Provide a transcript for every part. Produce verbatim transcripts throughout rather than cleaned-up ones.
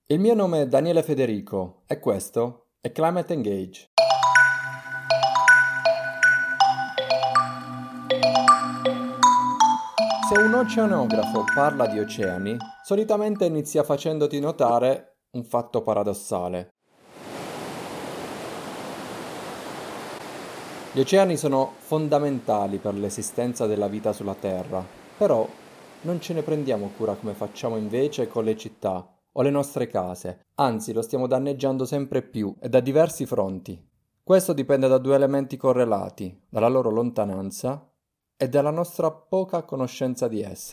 Il mio nome è Daniele Federico e questo è Climate Engage. Se un oceanografo parla di oceani, solitamente inizia facendoti notare un fatto paradossale. Gli oceani sono fondamentali per l'esistenza della vita sulla Terra, però non ce ne prendiamo cura come facciamo invece con le città o le nostre case, anzi lo stiamo danneggiando sempre più e da diversi fronti. Questo dipende da due elementi correlati, dalla loro lontananza e dalla nostra poca conoscenza di essi.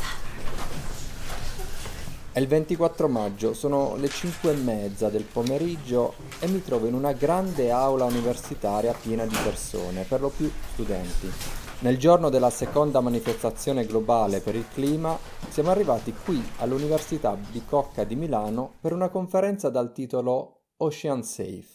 È il ventiquattro maggio, sono le cinque e mezza del pomeriggio e mi trovo in una grande aula universitaria piena di persone, per lo più studenti. Nel giorno della seconda manifestazione globale per il clima siamo arrivati qui all'Università Bicocca di Milano per una conferenza dal titolo Ocean Safe.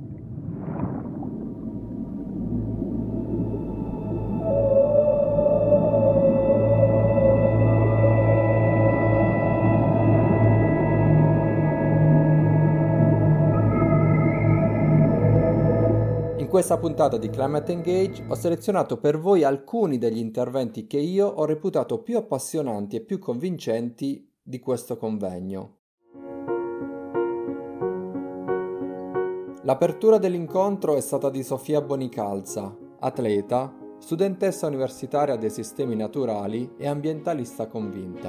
In questa puntata di Climate Engage ho selezionato per voi alcuni degli interventi che io ho reputato più appassionanti e più convincenti di questo convegno. L'apertura dell'incontro è stata di Sofia Bonicalza, atleta, studentessa universitaria dei sistemi naturali e ambientalista convinta.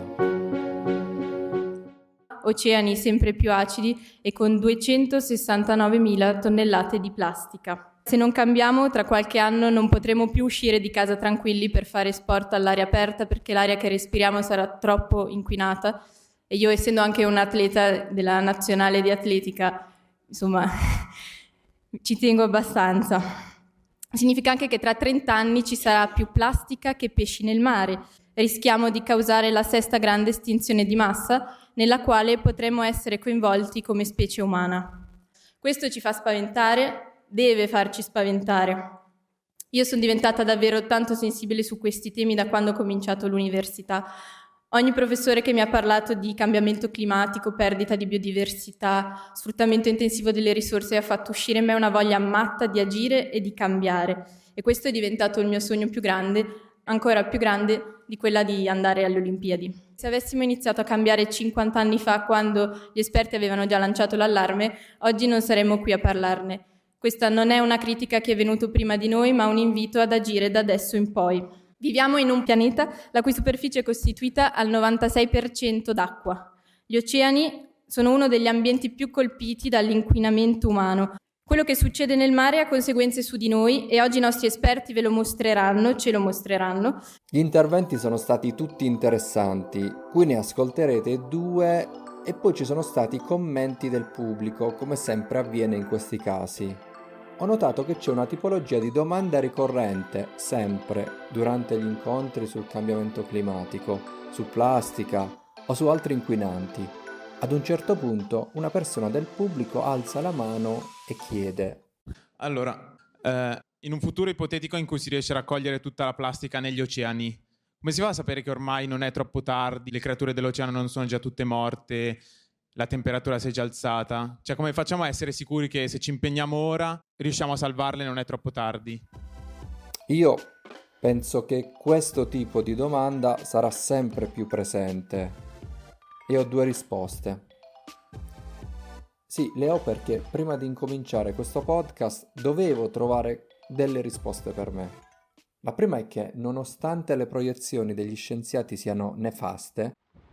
Oceani sempre più acidi e con duecentosessantanovemila tonnellate di plastica. Se non cambiamo, tra qualche anno non potremo più uscire di casa tranquilli per fare sport all'aria aperta perché l'aria che respiriamo sarà troppo inquinata. E io, essendo anche un atleta della nazionale di atletica, insomma, ci tengo abbastanza. Significa anche che tra trenta anni ci sarà più plastica che pesci nel mare. Rischiamo di causare la sesta grande estinzione di massa, nella quale potremmo essere coinvolti come specie umana. Questo ci fa spaventare, deve farci spaventare. Io sono diventata davvero tanto sensibile su questi temi da quando ho cominciato l'università. Ogni professore che mi ha parlato di cambiamento climatico, perdita di biodiversità, sfruttamento intensivo delle risorse ha fatto uscire in me una voglia matta di agire e di cambiare. E questo è diventato il mio sogno più grande, ancora più grande di quella di andare alle Olimpiadi. Se avessimo iniziato a cambiare cinquanta anni fa, quando gli esperti avevano già lanciato l'allarme, oggi non saremmo qui a parlarne. Questa non è una critica che è venuto prima di noi, ma un invito ad agire da adesso in poi. Viviamo in un pianeta la cui superficie è costituita al novantasei per cento d'acqua. Gli oceani sono uno degli ambienti più colpiti dall'inquinamento umano. Quello che succede nel mare ha conseguenze su di noi e oggi i nostri esperti ve lo mostreranno, ce lo mostreranno. Gli interventi sono stati tutti interessanti, qui ne ascolterete due e poi ci sono stati commenti del pubblico, come sempre avviene in questi casi. Ho notato che c'è una tipologia di domanda ricorrente, sempre, durante gli incontri sul cambiamento climatico, su plastica o su altri inquinanti. Ad un certo punto una persona del pubblico alza la mano e chiede: Allora, eh, in un futuro ipotetico in cui si riesce a raccogliere tutta la plastica negli oceani, come si fa a sapere che ormai non è troppo tardi, le creature dell'oceano non sono già tutte morte, la temperatura si è già alzata? Cioè, come facciamo a essere sicuri che se ci impegniamo ora riusciamo a salvarle e non è troppo tardi? Io penso che questo tipo di domanda sarà sempre più presente. E ho due risposte. Sì, le ho perché prima di incominciare questo podcast dovevo trovare delle risposte per me. La prima è che, nonostante le proiezioni degli scienziati siano nefaste,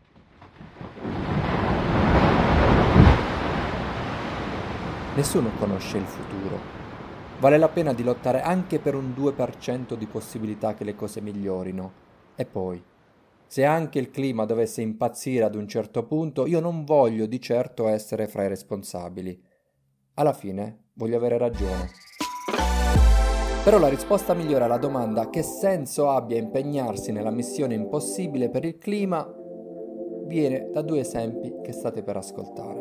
nessuno conosce il futuro. Vale la pena di lottare anche per un due per cento di possibilità che le cose migliorino. E poi, se anche il clima dovesse impazzire ad un certo punto, io non voglio di certo essere fra i responsabili. Alla fine, voglio avere ragione. Però la risposta migliore alla domanda che senso abbia impegnarsi nella missione impossibile per il clima viene da due esempi che state per ascoltare.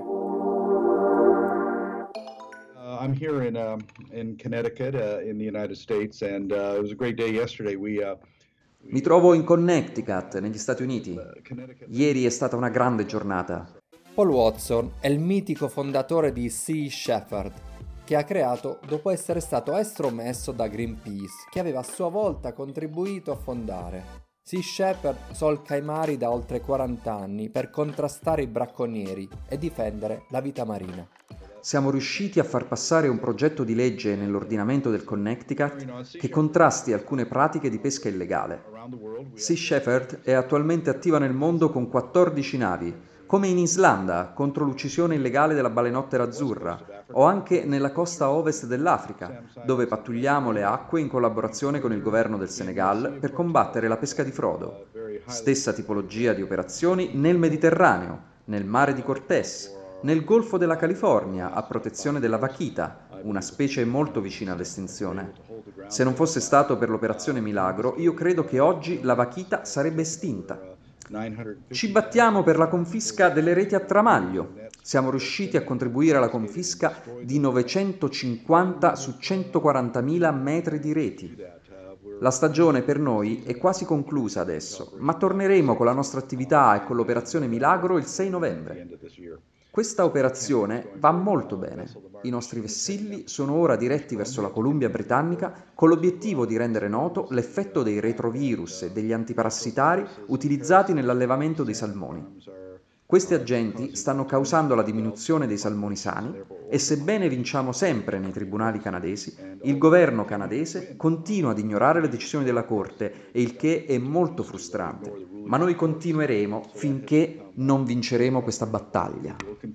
Uh, I'm here in uh, in Connecticut, uh, in the United States, and uh, it was a great day yesterday. We uh, Mi trovo in Connecticut, negli Stati Uniti. Ieri è stata una grande giornata. Paul Watson è il mitico fondatore di Sea Shepherd, che ha creato dopo essere stato estromesso da Greenpeace, che aveva a sua volta contribuito a fondare. Sea Shepherd solca i mari da oltre quaranta anni per contrastare i bracconieri e difendere la vita marina. Siamo riusciti a far passare un progetto di legge nell'ordinamento del Connecticut che contrasti alcune pratiche di pesca illegale. Sea Shepherd è attualmente attiva nel mondo con quattordici navi, come in Islanda contro l'uccisione illegale della balenottera azzurra, o anche nella costa ovest dell'Africa, dove pattugliamo le acque in collaborazione con il governo del Senegal per combattere la pesca di frodo. Stessa tipologia di operazioni nel Mediterraneo, nel mare di Cortés, nel Golfo della California a protezione della vaquita, una specie molto vicina all'estinzione. Se non fosse stato per l'operazione Milagro, io credo che oggi la vaquita sarebbe estinta. Ci battiamo per la confisca delle reti a tramaglio. Siamo riusciti a contribuire alla confisca di novecentocinquanta su centoquarantamila metri di reti. La stagione per noi è quasi conclusa adesso, ma torneremo con la nostra attività e con l'operazione Milagro il sei novembre. Questa operazione va molto bene. I nostri vessilli sono ora diretti verso la Columbia Britannica con l'obiettivo di rendere noto l'effetto dei retrovirus e degli antiparassitari utilizzati nell'allevamento dei salmoni. Questi agenti stanno causando la diminuzione dei salmoni sani e sebbene vinciamo sempre nei tribunali canadesi, il governo canadese continua ad ignorare le decisioni della Corte, e il che è molto frustrante. Ma noi continueremo finché non vinceremo questa battaglia.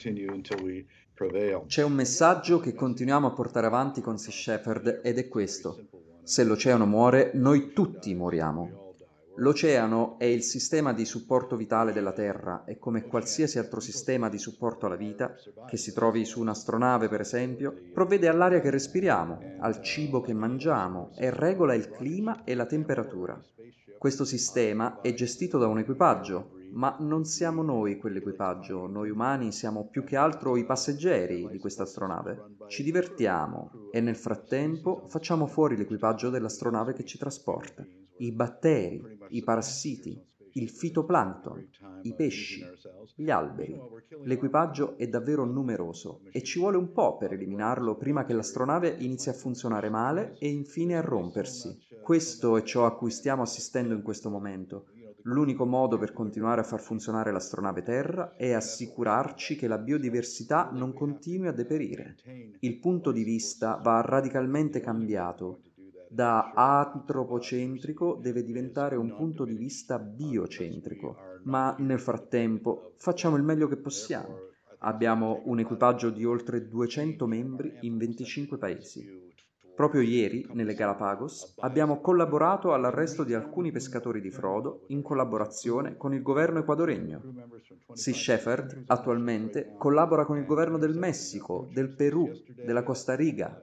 C'è un messaggio che continuiamo a portare avanti con Sea Shepherd ed è questo: se l'oceano muore, noi tutti moriamo. L'oceano è il sistema di supporto vitale della Terra e come qualsiasi altro sistema di supporto alla vita, che si trovi su un'astronave per esempio, provvede all'aria che respiriamo, al cibo che mangiamo e regola il clima e la temperatura. Questo sistema è gestito da un equipaggio, ma non siamo noi quell'equipaggio, noi umani siamo più che altro i passeggeri di questa astronave. Ci divertiamo e nel frattempo facciamo fuori l'equipaggio dell'astronave che ci trasporta. I batteri, i parassiti, il fitoplancton, i pesci, gli alberi. L'equipaggio è davvero numeroso e ci vuole un po' per eliminarlo prima che l'astronave inizi a funzionare male e infine a rompersi. Questo è ciò a cui stiamo assistendo in questo momento. L'unico modo per continuare a far funzionare l'astronave Terra è assicurarci che la biodiversità non continui a deperire. Il punto di vista va radicalmente cambiato. Da antropocentrico deve diventare un punto di vista biocentrico, ma nel frattempo facciamo il meglio che possiamo. Abbiamo un equipaggio di oltre duecento membri in venticinque paesi. Proprio ieri, nelle Galapagos, abbiamo collaborato all'arresto di alcuni pescatori di frodo in collaborazione con il governo ecuadoregno. Sea Shepherd attualmente collabora con il governo del Messico, del Perù, della Costa Rica,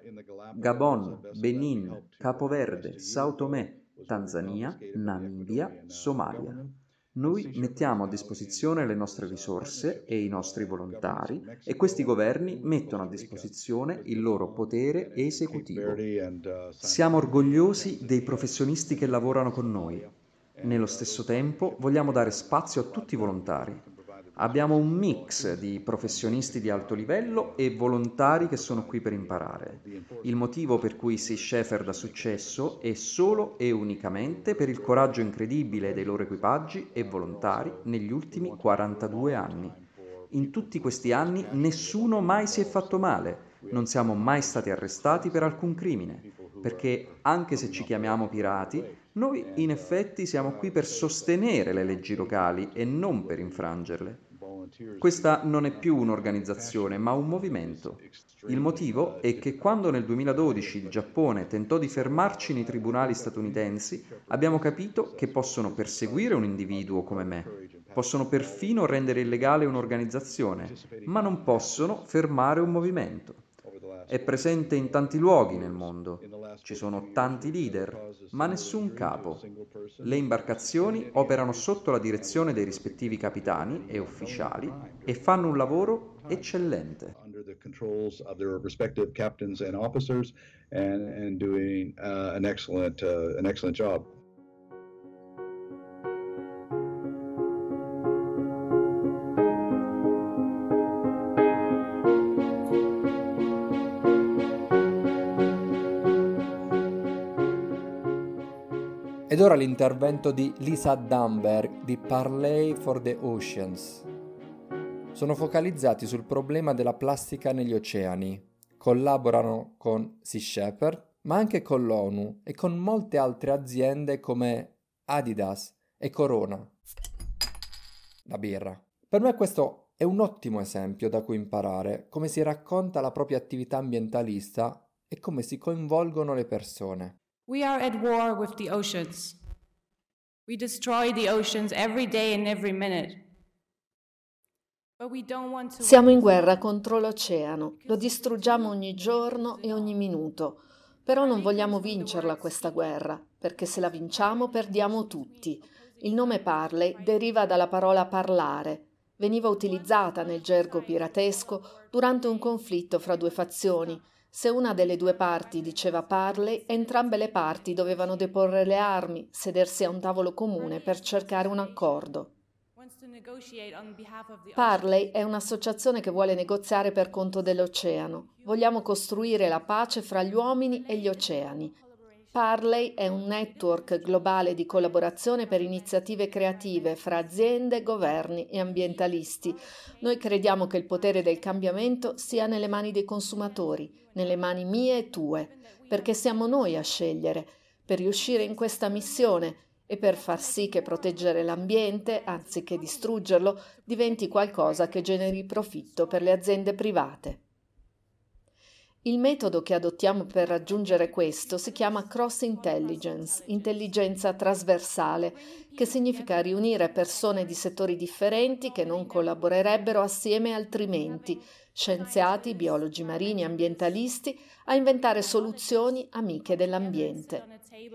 Gabon, Benin, Capo Verde, Sao Tomé, Tanzania, Namibia, Somalia. Noi mettiamo a disposizione le nostre risorse e i nostri volontari e questi governi mettono a disposizione il loro potere esecutivo. Siamo orgogliosi dei professionisti che lavorano con noi. Nello stesso tempo vogliamo dare spazio a tutti i volontari. Abbiamo un mix di professionisti di alto livello e volontari che sono qui per imparare. Il motivo per cui Sea Shepherd ha successo è solo e unicamente per il coraggio incredibile dei loro equipaggi e volontari negli ultimi quarantadue anni. In tutti questi anni nessuno mai si è fatto male, non siamo mai stati arrestati per alcun crimine, perché anche se ci chiamiamo pirati, noi in effetti siamo qui per sostenere le leggi locali e non per infrangerle. Questa non è più un'organizzazione, ma un movimento. Il motivo è che quando nel duemiladodici il Giappone tentò di fermarci nei tribunali statunitensi, abbiamo capito che possono perseguire un individuo come me, possono perfino rendere illegale un'organizzazione, ma non possono fermare un movimento. È presente in tanti luoghi nel mondo. Ci sono tanti leader, ma nessun capo. Le imbarcazioni operano sotto la direzione dei rispettivi capitani e ufficiali e fanno un lavoro eccellente. Under the controls of their respective captains and officers and, and doing uh, an excellent, uh, an excellent job. Ed ora l'intervento di Lisa Dunberg di Parley for the Oceans. Sono focalizzati sul problema della plastica negli oceani. Collaborano con Sea Shepherd, ma anche con l'ONU e con molte altre aziende come Adidas e Corona. La birra. Per me questo è un ottimo esempio da cui imparare come si racconta la propria attività ambientalista e come si coinvolgono le persone. We are at war with the oceans. We destroy the oceans every day and every minute. But we don't want to... Siamo in guerra contro l'oceano, lo distruggiamo ogni giorno e ogni minuto. Però non vogliamo vincerla questa guerra, perché se la vinciamo perdiamo tutti. Il nome Parley deriva dalla parola parlare. Veniva utilizzata nel gergo piratesco durante un conflitto fra due fazioni. Se una delle due parti diceva Parley, entrambe le parti dovevano deporre le armi, sedersi a un tavolo comune per cercare un accordo. Parley è un'associazione che vuole negoziare per conto dell'oceano. Vogliamo costruire la pace fra gli uomini e gli oceani. Parley è un network globale di collaborazione per iniziative creative fra aziende, governi e ambientalisti. Noi crediamo che il potere del cambiamento sia nelle mani dei consumatori, nelle mani mie e tue, perché siamo noi a scegliere, per riuscire in questa missione e per far sì che proteggere l'ambiente, anziché distruggerlo, diventi qualcosa che generi profitto per le aziende private. Il metodo che adottiamo per raggiungere questo si chiama cross intelligence, intelligenza trasversale, che significa riunire persone di settori differenti che non collaborerebbero assieme altrimenti, scienziati, biologi marini, ambientalisti, a inventare soluzioni amiche dell'ambiente.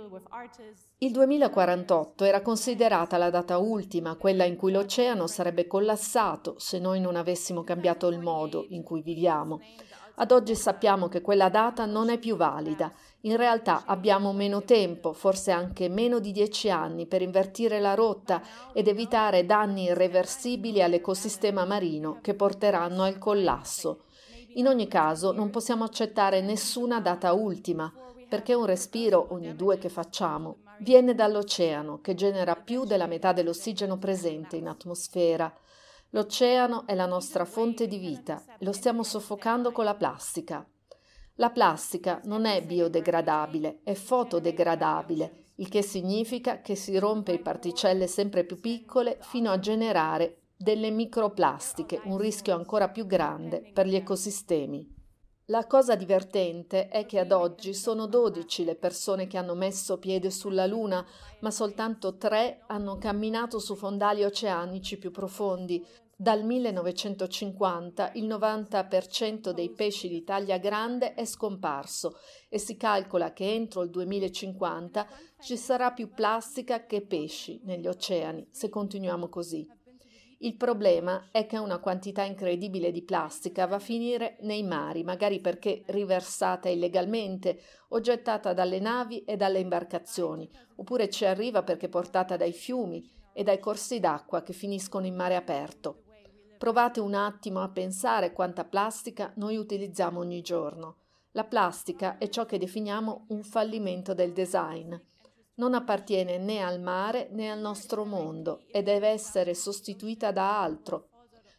Il duemilaquarantotto era considerata la data ultima, quella in cui l'oceano sarebbe collassato se noi non avessimo cambiato il modo in cui viviamo. Ad oggi sappiamo che quella data non è più valida. In realtà abbiamo meno tempo, forse anche meno di dieci anni, per invertire la rotta ed evitare danni irreversibili all'ecosistema marino che porteranno al collasso. In ogni caso non possiamo accettare nessuna data ultima, perché un respiro ogni due che facciamo viene dall'oceano, che genera più della metà dell'ossigeno presente in atmosfera. L'oceano è la nostra fonte di vita e lo stiamo soffocando con la plastica. La plastica non è biodegradabile, è fotodegradabile, il che significa che si rompe in particelle sempre più piccole fino a generare delle microplastiche, un rischio ancora più grande per gli ecosistemi. La cosa divertente è che ad oggi sono dodici le persone che hanno messo piede sulla Luna, ma soltanto tre hanno camminato su fondali oceanici più profondi. Dal millenovecentocinquanta il novanta per cento dei pesci di taglia grande è scomparso e si calcola che entro il duemilacinquanta ci sarà più plastica che pesci negli oceani se continuiamo così. Il problema è che una quantità incredibile di plastica va a finire nei mari, magari perché riversata illegalmente o gettata dalle navi e dalle imbarcazioni, oppure ci arriva perché portata dai fiumi e dai corsi d'acqua che finiscono in mare aperto. Provate un attimo a pensare quanta plastica noi utilizziamo ogni giorno. La plastica è ciò che definiamo un fallimento del design. Non appartiene né al mare né al nostro mondo e deve essere sostituita da altro.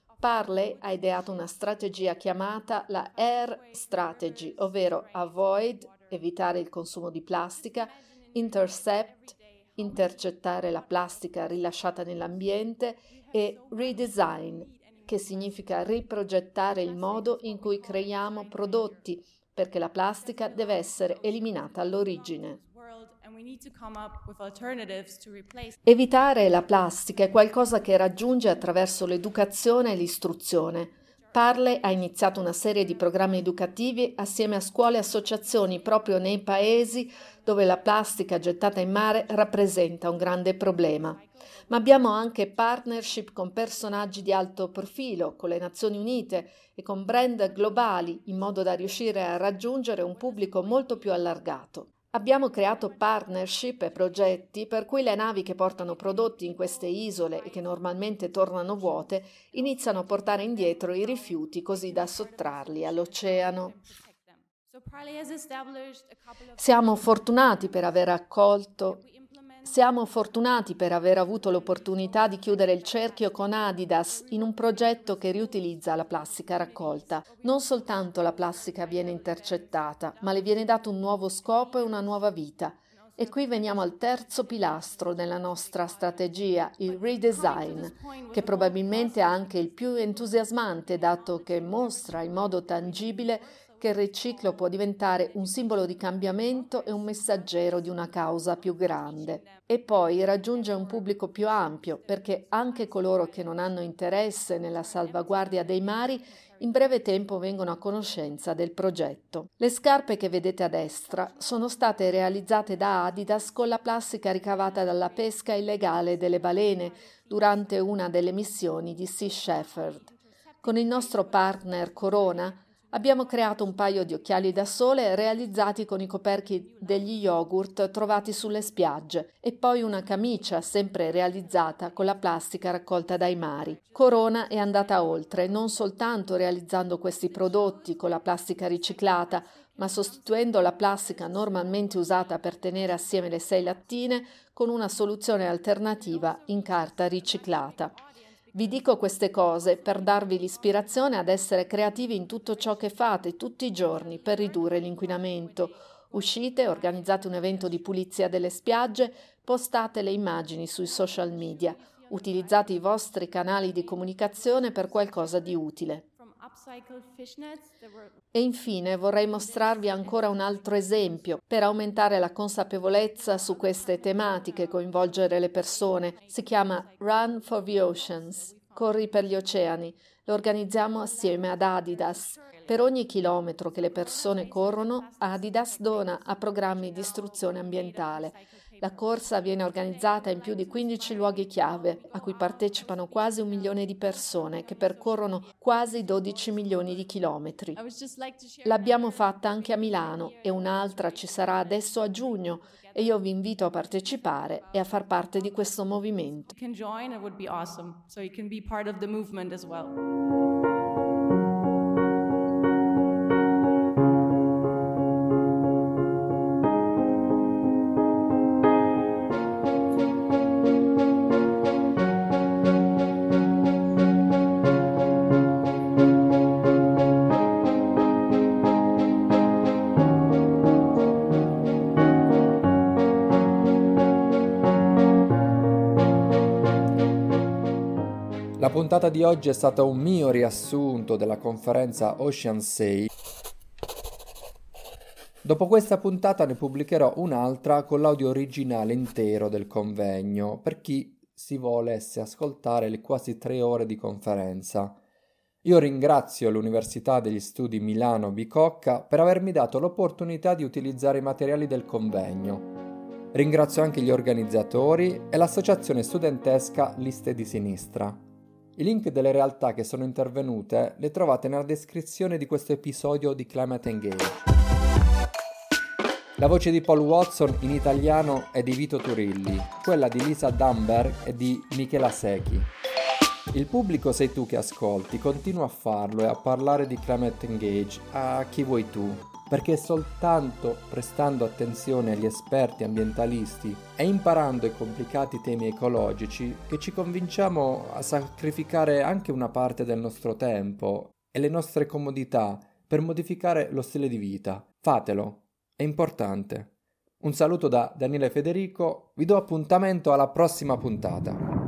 Parley ha ideato una strategia chiamata la Air Strategy, ovvero avoid, evitare il consumo di plastica, intercept, intercettare la plastica rilasciata nell'ambiente e redesign, che significa riprogettare il modo in cui creiamo prodotti, perché la plastica deve essere eliminata all'origine. Evitare la plastica è qualcosa che raggiunge attraverso l'educazione e l'istruzione. Parley ha iniziato una serie di programmi educativi assieme a scuole e associazioni proprio nei paesi dove la plastica gettata in mare rappresenta un grande problema. Ma abbiamo anche partnership con personaggi di alto profilo, con le Nazioni Unite e con brand globali, in modo da riuscire a raggiungere un pubblico molto più allargato. Abbiamo creato partnership e progetti per cui le navi che portano prodotti in queste isole e che normalmente tornano vuote iniziano a portare indietro i rifiuti così da sottrarli all'oceano. Siamo fortunati per aver accolto Siamo fortunati per aver avuto l'opportunità di chiudere il cerchio con Adidas in un progetto che riutilizza la plastica raccolta. Non soltanto la plastica viene intercettata, ma le viene dato un nuovo scopo e una nuova vita. E qui veniamo al terzo pilastro della nostra strategia, il redesign, che probabilmente è anche il più entusiasmante, dato che mostra in modo tangibile che il riciclo può diventare un simbolo di cambiamento e un messaggero di una causa più grande. E poi raggiunge un pubblico più ampio, perché anche coloro che non hanno interesse nella salvaguardia dei mari in breve tempo vengono a conoscenza del progetto. Le scarpe che vedete a destra sono state realizzate da Adidas con la plastica ricavata dalla pesca illegale delle balene durante una delle missioni di Sea Shepherd. Con il nostro partner Corona abbiamo creato un paio di occhiali da sole realizzati con i coperchi degli yogurt trovati sulle spiagge e poi una camicia sempre realizzata con la plastica raccolta dai mari. Corona è andata oltre, non soltanto realizzando questi prodotti con la plastica riciclata, ma sostituendo la plastica normalmente usata per tenere assieme le sei lattine con una soluzione alternativa in carta riciclata. Vi dico queste cose per darvi l'ispirazione ad essere creativi in tutto ciò che fate tutti i giorni per ridurre l'inquinamento. Uscite, organizzate un evento di pulizia delle spiagge, postate le immagini sui social media, utilizzate i vostri canali di comunicazione per qualcosa di utile. E infine vorrei mostrarvi ancora un altro esempio per aumentare la consapevolezza su queste tematiche e coinvolgere le persone. Si chiama Run for the Oceans, Corri per gli oceani. Lo organizziamo assieme ad Adidas. Per ogni chilometro che le persone corrono, Adidas dona a programmi di istruzione ambientale. La corsa viene organizzata in più di quindici luoghi chiave, a cui partecipano quasi un milione di persone che percorrono quasi dodici milioni di chilometri. L'abbiamo fatta anche a Milano e un'altra ci sarà adesso a giugno e io vi invito a partecipare e a far parte di questo movimento. La puntata di oggi è stata un mio riassunto della conferenza Ocean sei. Dopo questa puntata ne pubblicherò un'altra con l'audio originale intero del convegno, per chi si volesse ascoltare le quasi tre ore di conferenza. Io ringrazio l'Università degli Studi Milano Bicocca per avermi dato l'opportunità di utilizzare i materiali del convegno. Ringrazio anche gli organizzatori e l'associazione studentesca Liste di Sinistra. I link delle realtà che sono intervenute le trovate nella descrizione di questo episodio di Climate Engage. La voce di Paul Watson in italiano è di Vito Turilli, quella di Lisa Dunberg è di Michela Secchi. Il pubblico sei tu che ascolti, continua a farlo e a parlare di Climate Engage a chi vuoi tu, perché è soltanto prestando attenzione agli esperti ambientalisti e imparando i complicati temi ecologici che ci convinciamo a sacrificare anche una parte del nostro tempo e le nostre comodità per modificare lo stile di vita. Fatelo, è importante. Un saluto da Daniele Federico, vi do appuntamento alla prossima puntata.